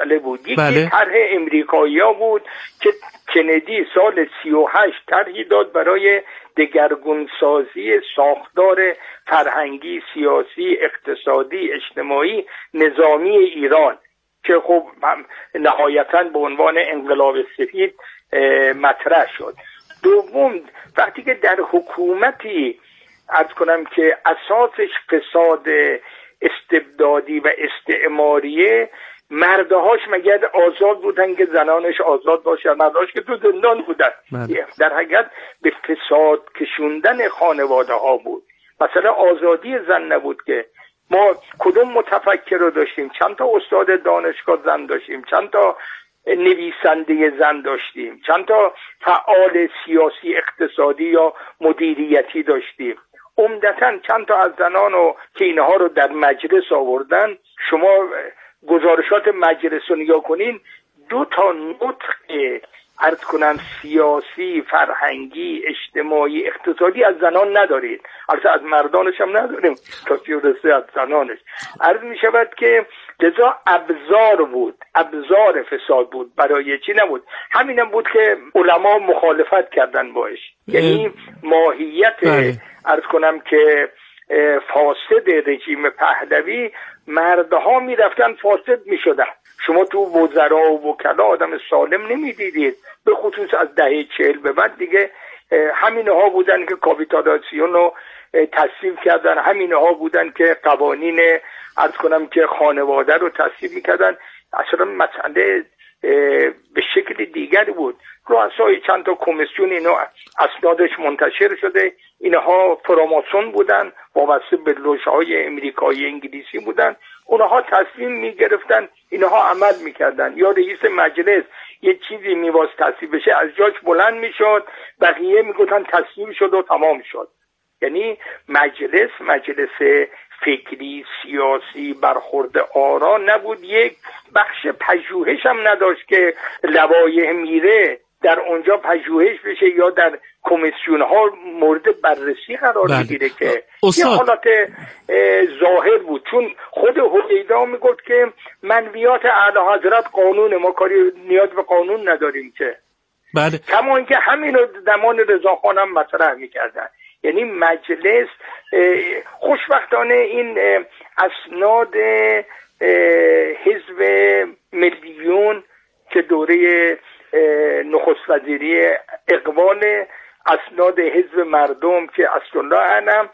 مسئله بود. یکی طرح امریکایی‌ها بود که کندی سال 38 طرحی داد برای دگرگونسازی ساختار فرهنگی، سیاسی، اقتصادی، اجتماعی، نظامی ایران که خب نهایتاً به عنوان انقلاب سفید مطرح شد. دوم، وقتی که در حکومتی عرض کنم که اساسش فساد استبدادی و استعماریه، مردهاش مگر آزاد بودن که زنانش آزاد باشه؟ مردهاش که تو زندان بودن. در حقیقت به فساد کشوندن خانواده ها بود. مثلا آزادی زن نبود که ما کدوم متفکر رو داشتیم، چند تا استاد دانشگاه زن داشتیم، چند تا نویسنده زن داشتیم، چند تا فعال سیاسی، اقتصادی یا مدیریتی داشتیم. عمدتاً چند تا از زنانو که اینها رو در مجلس آوردن، شما گزارشات مجلس رو نگاه کنین، 2 تا نطق عرض کنن سیاسی، فرهنگی، اجتماعی، اقتصادی از زنان ندارید. البته از مردانش هم نداریم تا پیورسته از زنانش. عرض می شود که لذا ابزار بود، ابزار فساد بود، برای چی نبود. همینم بود که علما مخالفت کردن باش. یعنی ماهیت عرض کنم که فاسد رژیم پهلوی، مردها می رفتن فاسد می شدن. شما تو وزرا و وکلا آدم سالم نمی دیدید، به خصوص از دهه 40 به بعد دیگه همینها بودن که کاپیتالاسیون رو تصویب کردن، همینها بودن که قوانین عرض کنم که خانواده رو تصویب میکردن. اصلا مسئله به شکل دیگر بود. رؤسای چند تا کمیسیون اینو اسنادش منتشر شده، اینها فراماسون بودن، وابسته به لوژهای امریکایی انگلیسی بودن، اونها تصمیم میگرفتن، اینها عمل میکردن. یا رئیس مجلس یه چیزی میواست تصویب بشه، از جاش بلند میشد، بقیه میگفتن تصویب شد و تمام شد. یعنی مجلس فکری، سیاسی، برخورد آرا نبود. یک بخش پژوهش هم نداشت که لوایح میره در اونجا پژوهش بشه یا در کمیسیون ها مورد بررسی قرار بگیره که یه حالت ظاهر بود. چون خود هویدا میگفت که منویات اعلی حضرت قانون، ما کاری نیاز به قانون نداریم که. بله. کما اینکه همین رو زمان رضاخان هم مطرح میکردن. یعنی مجلس خوشبختانه این اسناد حزب ملیون که دوره نخست وزیری اقبال، اسناد حزب مردم که اسدالله علم،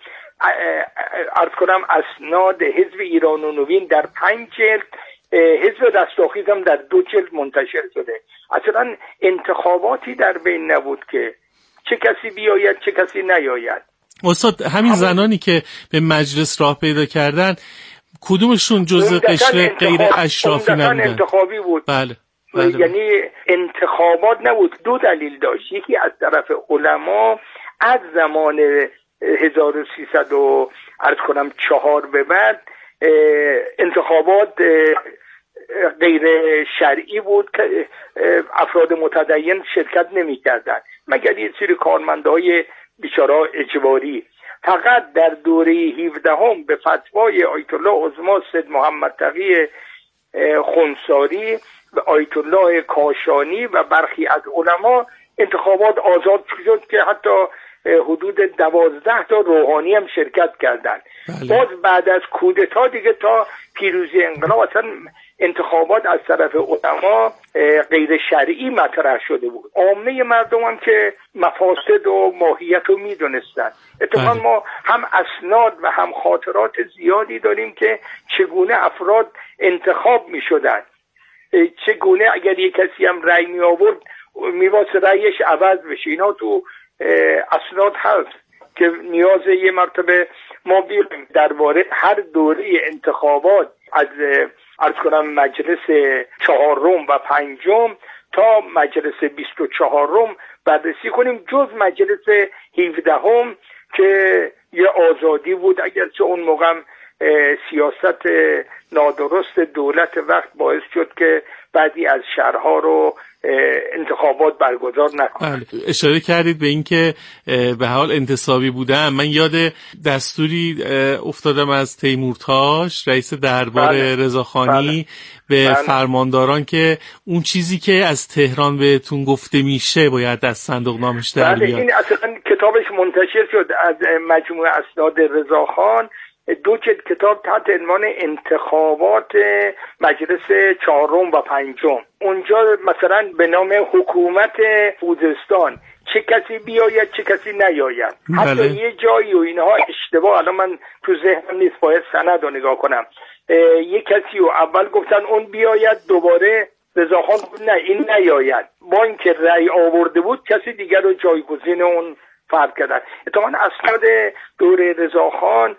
عرض کنم اسناد حزب ایران و نوین در 5 جلد، حزب رستاخیز هم در 2 جلد منتشر شده. اصلا انتخاباتی در بین نبود که چه کسی بیاید چه کسی نیاید. استاد همین زنانی که به مجلس راه پیدا کردن کدومشون جزء قشر غیر اشرافی نبودن؟ انتخابی بود. بله. یعنی انتخابات نبود. 2 دلیل داشت. یکی از طرف علما از زمان 1304 به بعد انتخابات غیر شرعی بود که افراد متدین شرکت نمی کردن مگر یه سری کارمندهای بیچاره اجباری. فقط در دوره 17 به فتوای آیت الله عظما سید محمد تقی خنثاری و آیت الله کاشانی و برخی از علما انتخابات آزاد شد که حتی حدود 12 تا روحانی هم شرکت کردند. باز بعد از کودتا دیگه تا پیروزی انقلاب اصلا انتخابات از طرف علما غیر شرعی مطرح شده بود. عامه مردم هم که مفاسد و ماهیت رو میدونستن. اتفاقا ما هم اسناد و هم خاطرات زیادی داریم که چگونه افراد انتخاب میشدن، چگونه اگر یک کسی هم رأی می آورد میواسه رأیش عوض بشه. اینا تو اسناد هست که نیاز یه مرتبه ما بیاریم درباره هر دوره انتخابات از عرض کنم مجلس 4 و 5 تا مجلس 24 بررسی کنیم، جز مجلس 17 که یه آزادی بود، اگرچه اون موقع سیاست نادرست دولت وقت باعث شد که بعضی از شهرها رو انتخابات برگزار نکنن. بله. اشاره کردید به این که به حال انتصابی بودن. من یاد دستوری افتادم از تیمورتاش رئیس دربار رضاخانی به فرمانداران که اون چیزی که از تهران بهتون گفته میشه باید از صندوق نامش در بیاد. این اصلا کتابش منتشر شد از مجموعه اسناد رضاخان، 2 جلد کتاب تحت عنوان انتخابات مجلس 4 و 5. اونجا مثلا به نام حکومت خوزستان چه کسی بیاید چه کسی نیاید. حتی یه جایی و اینها اشتباه، الان من تو ذهنم نیست، باید سند رو نگاه کنم. یه کسی رو اول گفتن اون بیاید، دوباره رضاخان نه این نیاید، با اینکه رأی آورده بود کسی دیگر رو جایگزین اون فرض کردن. اتفاقا اسناد دوره رضاخان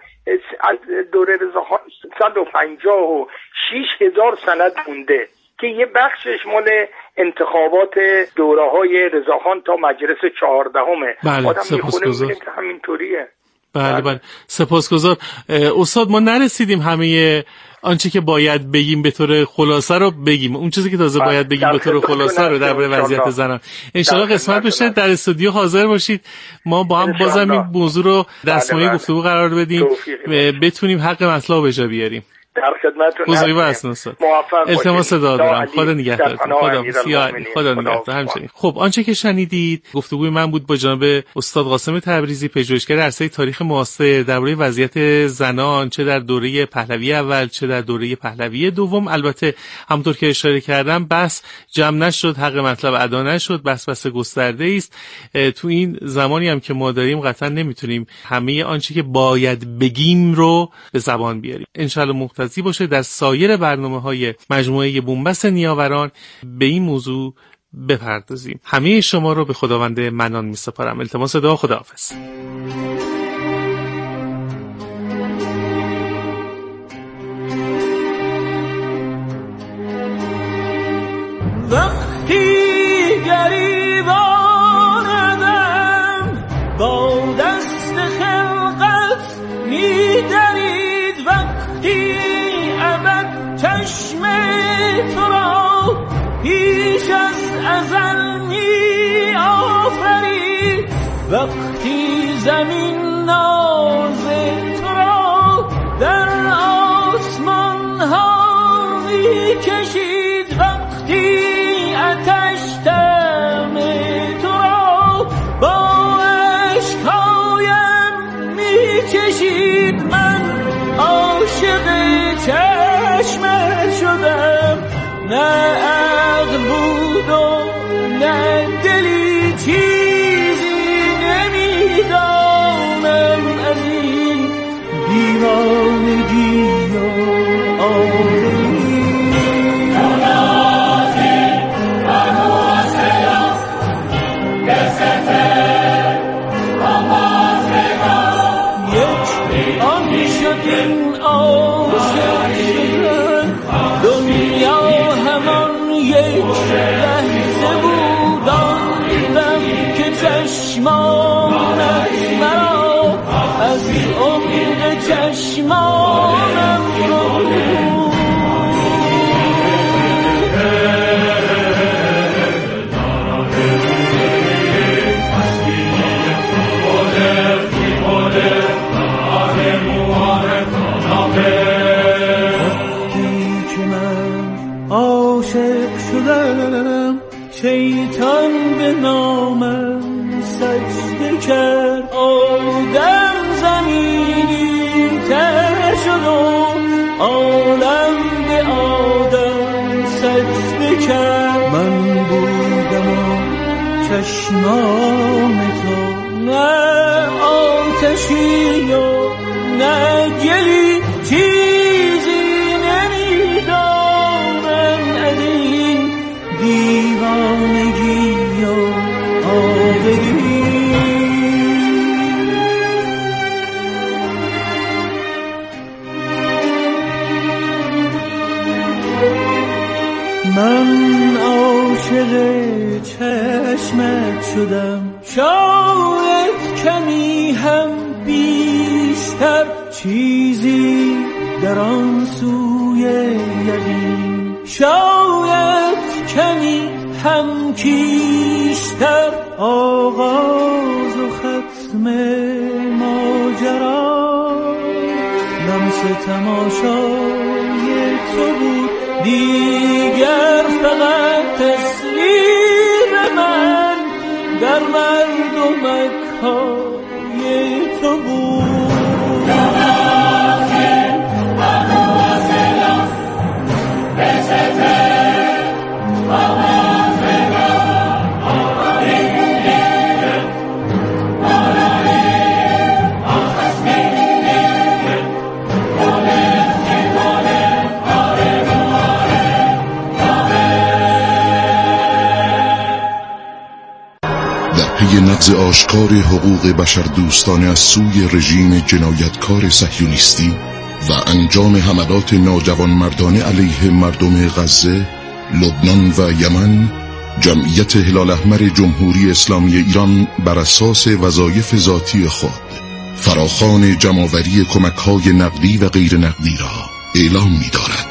156,000 سند مونده که یه بخشش مال انتخابات دوره‌های رضاخان تا مجلس 14. آدم میخونه میبینه که همینطوریه. بله سپاسگزار. استاد ما نرسیدیم همه آنچه که باید بگیم به طور خلاصه رو بگیم، اون چیزی که تازه باید بگیم به طور خلاصه رو درباره وضعیت زنان انشالله قسمت بشه در استودیو حاضر باشید، ما با هم بازم این موضوع رو دستمایه گفتگو قرار بدیم، بتونیم حق مطلب به جا بیاریم. در خدمتتون هستم استاد. التماس دارم. خدا نگهدارتون. خدا نگهدار. همچنین. خب آنچه که شنیدید گفتگوی من بود با جناب استاد قاسم تبریزی، پژوهشگر عرصه تاریخ معاصر درباره وضعیت زنان چه در دوره پهلوی اول چه در دوره پهلوی دوم. البته همونطور که اشاره کردم بحث جمع نشد، حق مطلب ادا نشد، بحث گسترده است. تو این زمانی هم که ما داریم قطعا نمیتونیم همه آنچه که باید بگیم رو به زبان بیاریم. ان شاءالله باشه در سایر برنامه‌های مجموعه بنبست نیاوران به این موضوع بپردازیم. همه شما رو به خداوند منان می‌سپارم. التماس دعا. خداحافظ. وقتی گریبانم با دست خلقت می‌درید، وقتی چشم تو را پیش از ازل می آفرید، وقتی زمین ناز تو را در آسمان ها می کشید، وقتی آتش دم تو را با عشقهایم می کشید، من عاشق چشمت شدم، نه عقل بود و نه دلی، چیزی نمیدانم از این دیوانگی و آوری. یک آن شد این عاشق شدن، دنیا همان یک لحظه بود، آن دم که چشمانت مرا از عمق چشمانم بود. عاشق شدم، شیطان به نامم سجده کرد، آدم زمینی تر شد و عالم به آدم سجده کرد، من بودم و چشمان تو، نه آتشی و نه گلی، چیزی نمیدانم از این دیوانگی و آوری. من عاشق چشمت شدم، شاید کمی هم بیشتر، چیزی در آن سوی یقین شاید کمی هم کیشتر آغاز و ختم ماجرا لمس تماشای تو بود دیگر فقط تصویر من در مردمک‌های تو بود نقض آشکار حقوق بشردوستانه از سوی رژیم جنایتکار صهیونیستی و انجام حملات ناجوانمردانه علیه مردم غزه، لبنان و یمن، جمعیت هلال احمر جمهوری اسلامی ایران بر اساس وظایف ذاتی خود فراخوان جمع‌آوری کمک‌های نقدی و غیر نقدی را اعلام می‌دارد.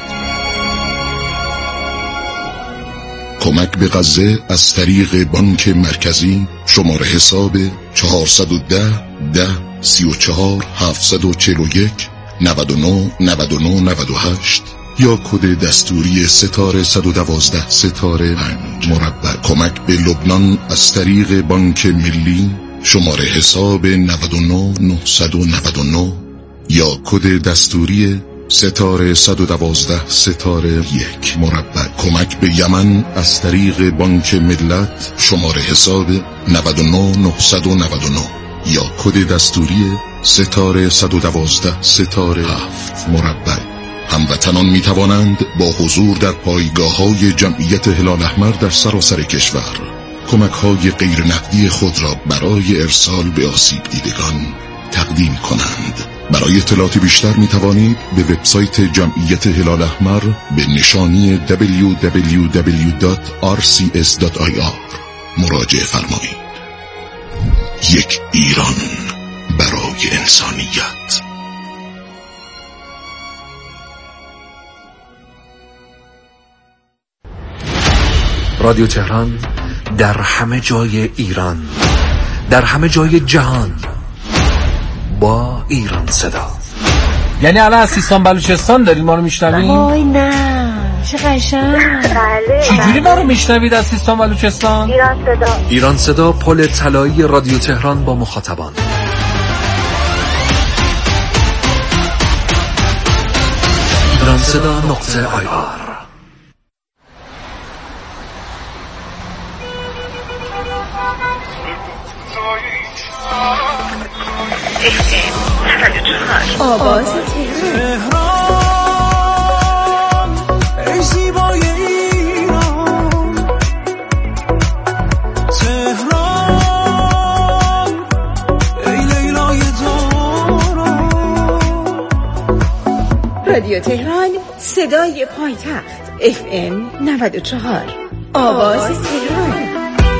کمک به غزه از طریق بانک مرکزی شماره حساب 410 10 34 741 99 99 98 یا کد دستوری ستاره 112 ستاره 5 مربع. کمک به لبنان از طریق بانک ملی شماره حساب 99 999 یا کد دستوری ستاره 112 ستاره 1 مربع. کمک به یمن از طریق بانک ملت شماره حساب 99 999 یا کد دستوری ستاره 112 ستاره 7 مربع. هموطنان می توانند با حضور در پایگاه‌های جمعیت هلال احمر در سراسر کشور کمک‌های غیر نقدی خود را برای ارسال به آسیب دیدگان تقدیم کنند. برای اطلاعات بیشتر می توانید به وبسایت جمعیت هلال احمر به نشانی www.rcs.ir مراجعه فرمایید. یک ایران برای انسانیت. رادیو تهران در همه جای ایران، در همه جای جهان، با ایران صدا. یعنی الان از سیستان بلوچستان دارید ما رو میشنوید؟ وای نه چه قشنگ. بله. چجوری ما رو میشنوید از سیستان بلوچستان؟ ایران صدا. ایران صدا، پل طلایی رادیو تهران با مخاطبان. ایرانصدا.ir. آواز تهران، ای زیبای ایران، تهران ای لیلای داران. رادیو تهران، صدای پایتخت، FM 94. آواز تهران.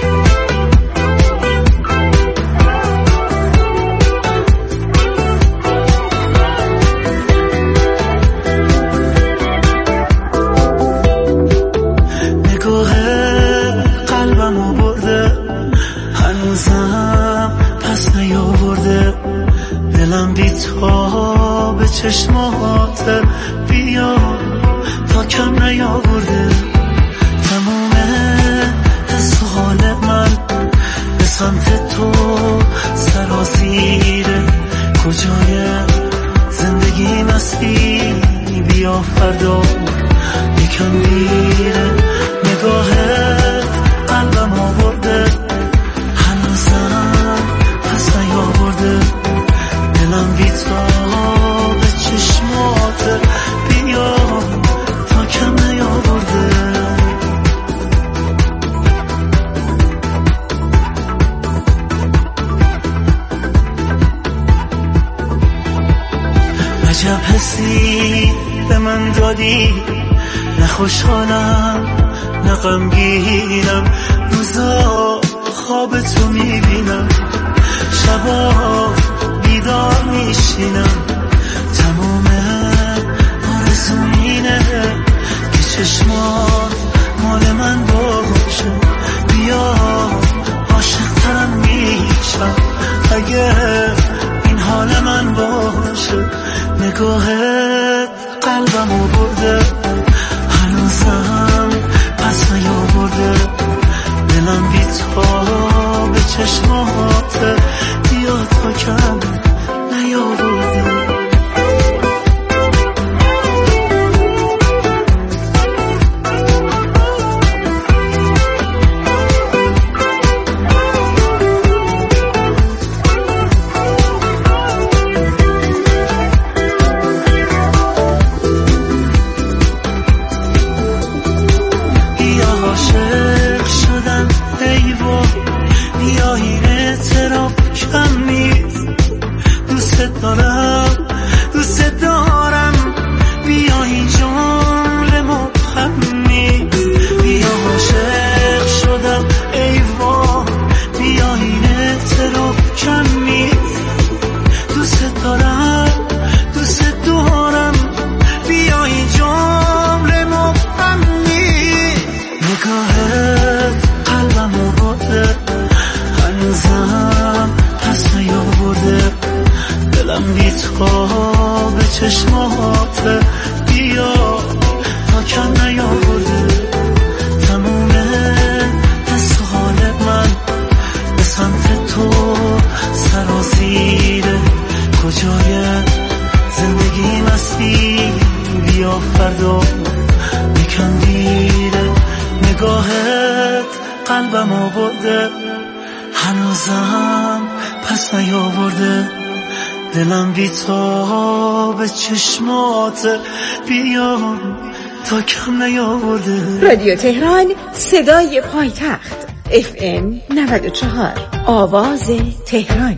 دلم بی تو به چشمات بیا تا کم نیاورده. تمام حس و حال من به سمت تو سرازیره. کجای زندگی مستی بیا فردا یکم میره. نگاهت قلبم آورده، هنوزم پس نیاورده. دلم بی تو به چشمات بیا تا کم نیاورده. عجب حسی به من دادی، نه خوشحالم نه غمگینم. روزا خواب تو میبینم، شبا بیدار میشینم. تمام آرزوم اینه که چشمات مال من باشه، بیا عاشق ترم میشم اگه این حال من باشه. نگاهت قلبمو برده، هنوزم پس نیاورده، دلم بی تا به چشماته، بیا تا کم نیاورده. دلم بی تا به چشمات بیا تا کم نیاورده. رادیو تهران صدای پایتخت FM 94 آواز تهران.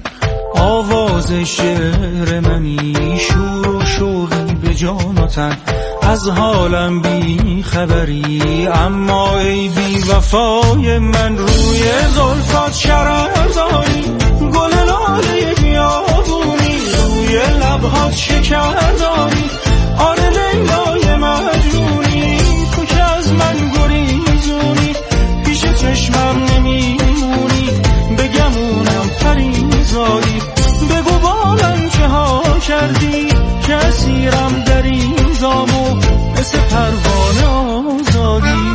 آواز شعر منی، شور و شوقی به جان و تن، از حالم بی خبری، اما ای بی وفای من، روی زلفات شرر داری، گل لاله بیابونی، روی لبهات شکر داری، آره لیلای مجنونی، تو که از من گریزونی، پیش چشمم نمیمونی، بگمونم پریزادی، بگو با من چه ها کردی که اسیرم در این دامو مثل پروانه آزادی.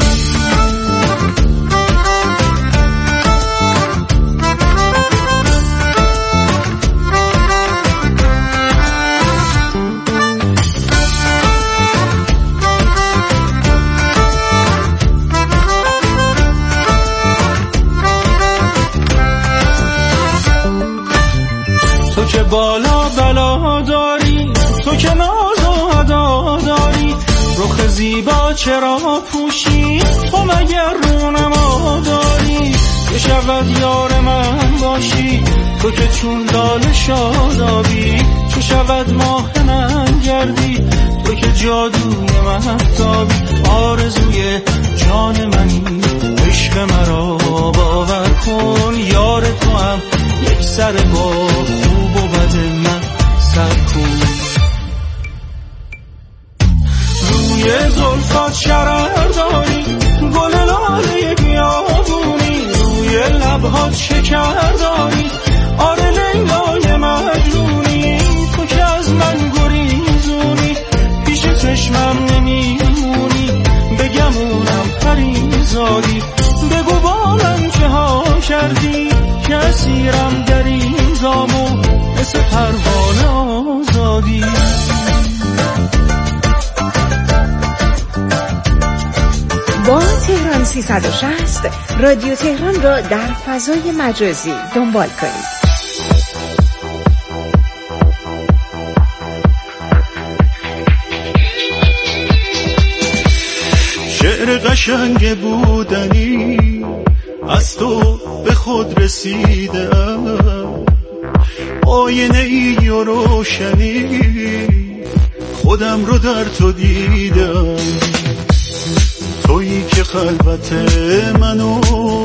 تو که بالا بلا داری، تو که ناز و ادا داری، رخ زیبا چرا پوشی، تو مگر رونما داری، که شود یار من باشی، تو که چون لال شادابی، چو شود ماه من گردی، تو که جادوی مهتابی، آرزوی جان منی، عشق مرا باور کن، یار تو هم یک سر با خوب و بد من سر کن. روی زلفات شرر داری، گل لاله بیابونی، روی لبهات شکر داری، آره لیلای مجنونی، تو که از من گریزونی، پیش چشمم نمیمونی، بگمونم پریزادی، بگو با من چه ها کردی که اسیرم در این دامو مثل پروانه آزادی. با تهران 360 رادیو تهران را در فضای مجازی دنبال کنید. شعر قشنگ بودنی از تو به خود رسیدم، آینه ای و روشنی خودم رو در تو دیدم، تویی که خلوت منو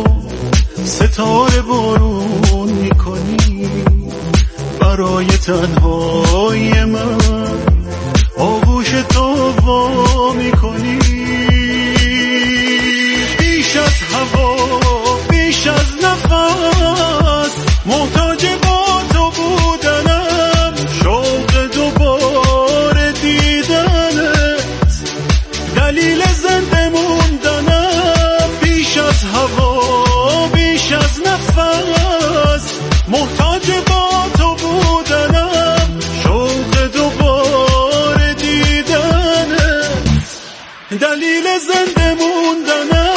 ستاره بارون میکنی، برای تنهای من آغوش تو وا میکنی. از هوا بیش از نفس محتاج با تو بودنم شوق دوباره دیدنت دلیل زنده موندنم بیش از هوا بیش از نفس محتاج با تو بودنم شوق دوباره دیدنت دلیل زنده موندنم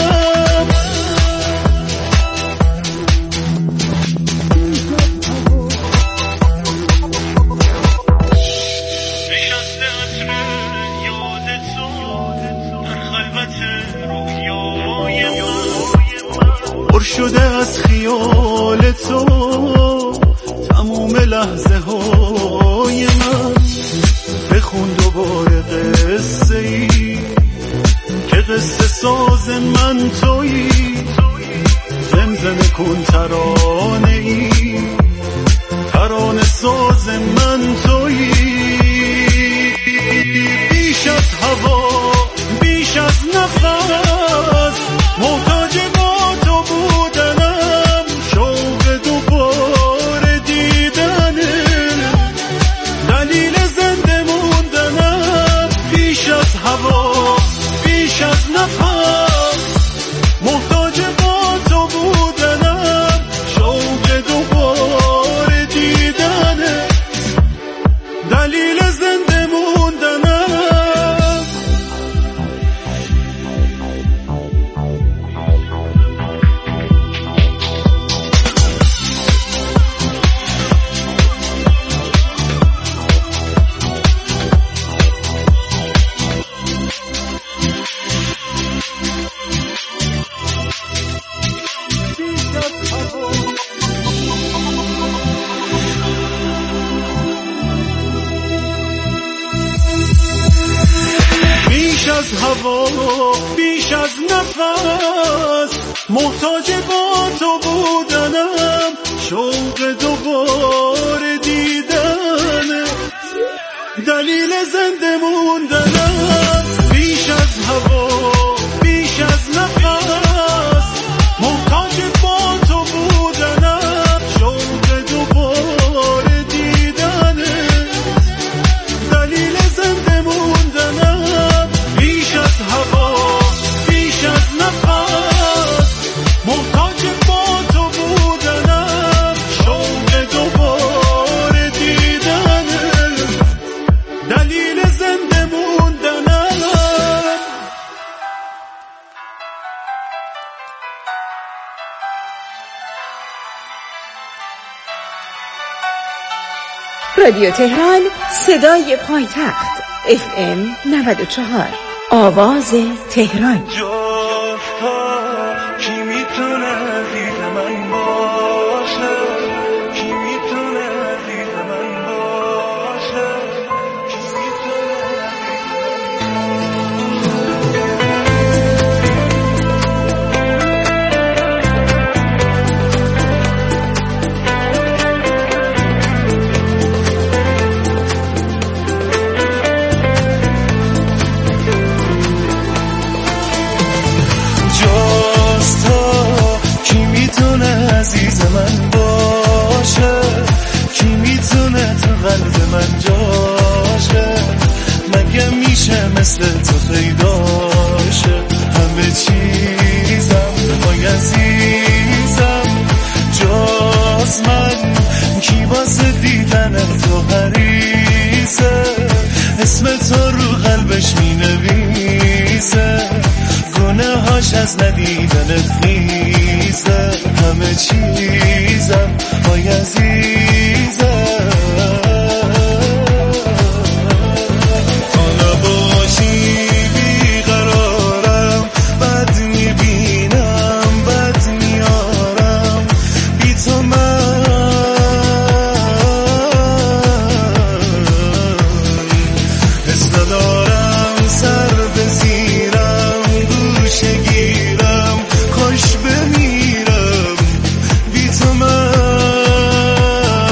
پر شده از خیال تو تموم لحظه های من بخون دوباره قصه ای که قصه ساز من تویی زمزمه کن ترانه ای ترانه ساز من تویی بیش از هوا بیش از نفس محتاج با تو بودنم شوق دوباره دیدنه دلیل زنده موندنم بیش از هوا بیش از نفس محتاج با تو بودنم شوق دوباره دیدنه دلیل زنده موندنم بیش از هوا بیش از نفس محتاج با تو بودنم شوق دوباره دیدنه دلیل زنده موندنم بیش از هوا بیش از نفس محتاج با تو بودنم شوق دوباره دیدنه دلیل زنده موندنم بیش از هوا بیش از نفس محتاج با تو بودنم شوق دوباره دیدنه دلیل زنده موندنم رادیو تهران صدای پایتخت FM 94 آواز تهران کی میتونه دید من باشه کی میتونه دید من باشه کی عزیز من باشه کی میتونه تو قلب من جاشه مگه میشه مثل تو پیداشه همه چیزم وای عزیزم جز من کی واسه دیدن تو حریصه اسم تو رو قلبش مینویسه گناهاش از ندیدنت خیزه همه چیزم وای عزیزم حالا باشی بیقرارم بد میبینم بد میارم بی تو من حس ندارم سر بزیرم گوشه گیرم خوش بمیرم بی تو من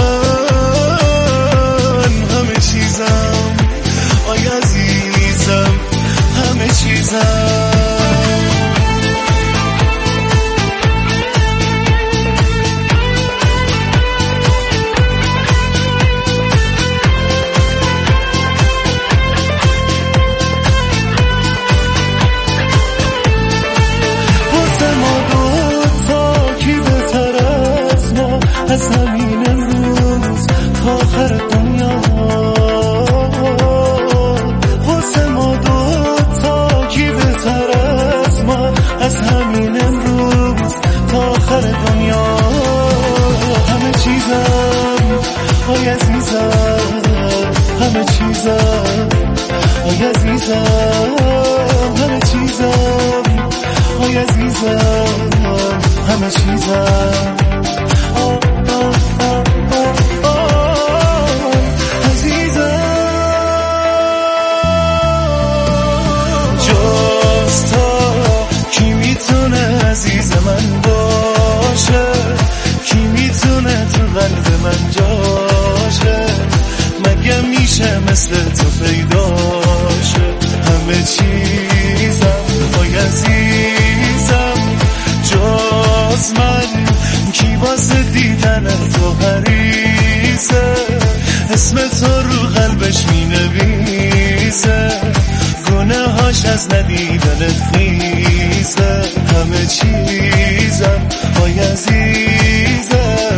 از همین امروز تا آخر دنیا. همه چیزم آی عزیزم، همه چیزم آی عزیزم، همه چیزم آی عزیزم، همه چیزم عزیز من باشه، کی میتونه تو قلب من جاشه، مگه میشه مثل تو پیداشه. همه چیزم آی عزیزم جز من، کی واسه دیدن تو حریصه، اسم تو رو قلبش مینویسه، گناهاش از ندیدنت خیزه. همه چیزم آی عزیزم،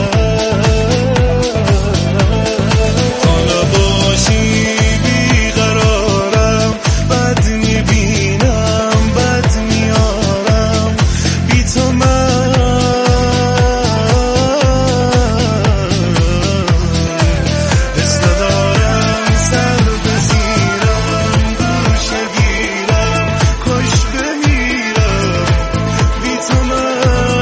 حالا باشی بیقرارم، بد میبینم بد میارم، بی تو من حس ندارم، سر بزیرم گوشه گیرم، کش بمیرم بی تو من.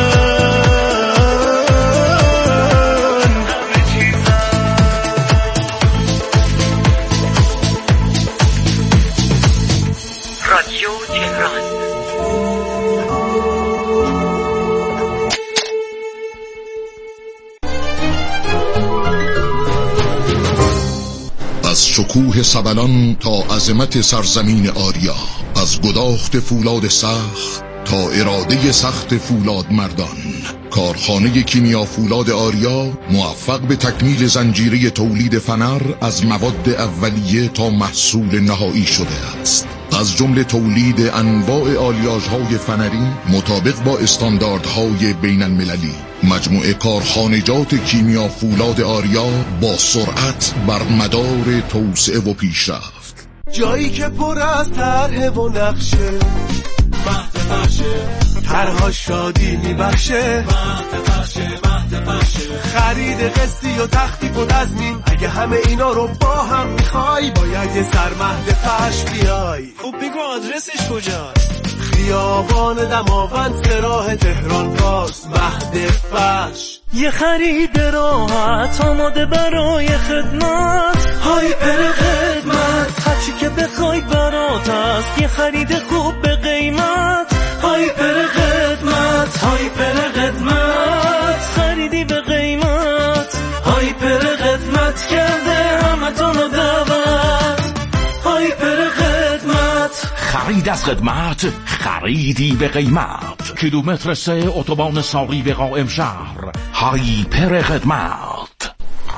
رادیو تهران. از شکوه سبلان تا عظمت سرزمین آریا، از گداخت فولاد سخت تا اراده سخت فولاد مردان، کارخانه کیمیا فولاد آریا موفق به تکمیل زنجیره تولید فنر از مواد اولیه تا محصول نهایی شده است. از جمله تولید انواع آلیاژهای فنری مطابق با استانداردهای بین المللی، مجموعه کارخانجات کیمیا فولاد آریا با سرعت بر مدار توسعه و پیشرفت. جایی که پر از طرح و نقشه، مهد بخشه طرها شادی میبخشه، مهد بخشه خرید قسطی و تخفیف و تضمین. اگه همه اینا رو با هم میخوای، باید یه سر مهد فحش بیای. خب بگو آدرسش کجاست؟ خیابان دماوند سراح تهران راست، مهد فحش. یه خرید راحت آماده برای خدمت، هایپر خدمت، هرچی که بخوای برات است. یه خرید خوب به قیمت، هایپر خدمت، هایپر خدمت، خریدی به قیمت، هایپر خدمت کرده همتون دعوت. هایپر خدمت، خرید از خدمت، خریدی به قیمت. کیلومتر 3 اتوبان ساقی به قائم شهر. هایپر خدمت.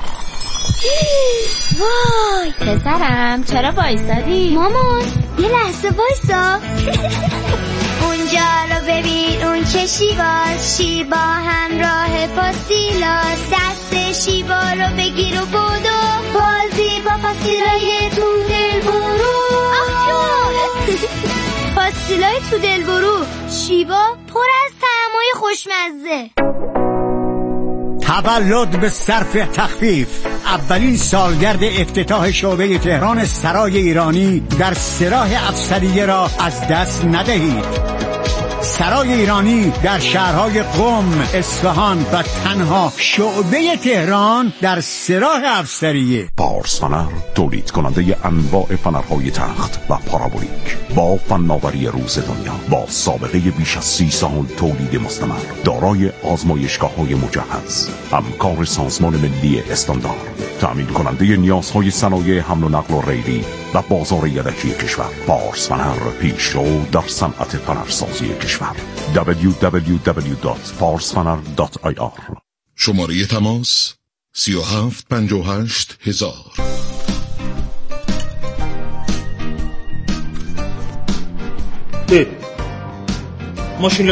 وای پسرم چرا وایسادی؟ مامان یه لحظه وایسا. اونجا رو ببین، اون چه شیواست، شیبا همراه پاستیلاس. دست شیبا رو بگیر و بدو، بازی با پاستیلای تو دل برو. پاستیلای تو دل برو، شیبا پر از طعمای خوشمزه. تولد به صرف تخفیف. اولین سالگرد افتتاح شعبه تهران سرای ایرانی در سراح افسریه را از دست ندهید. سرای ایرانی در شهرهای قم، اصفهان و تنها شعبه تهران در سراح افسریه. پارس فنر تولید کننده انواع فنرهای تخت و پارابولیک با فناوری روز دنیا، با سابقه بیش از 30 سال تولید مستمر، دارای آزمایشگاه‌های مجهز، همکار سازمان ملی استاندارد، تأمین کننده نیازهای صنایع حمل و نقل و ریلی و بازار یدکی کشور. پارس فنر پیشرو در صنعت فنرسازی کشور. www.parsfaner.ir. شماره تماس 3758 1000. ماشین